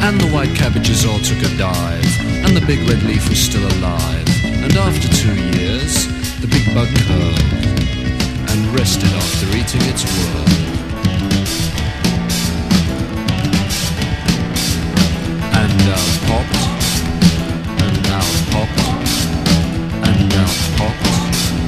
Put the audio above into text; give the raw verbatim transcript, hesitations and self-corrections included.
and the white cabbages all took a dive, and the big red leaf was still alive. And after two years, the big bug curled and rested after eating its worm. And out popped, and out popped, and out popped,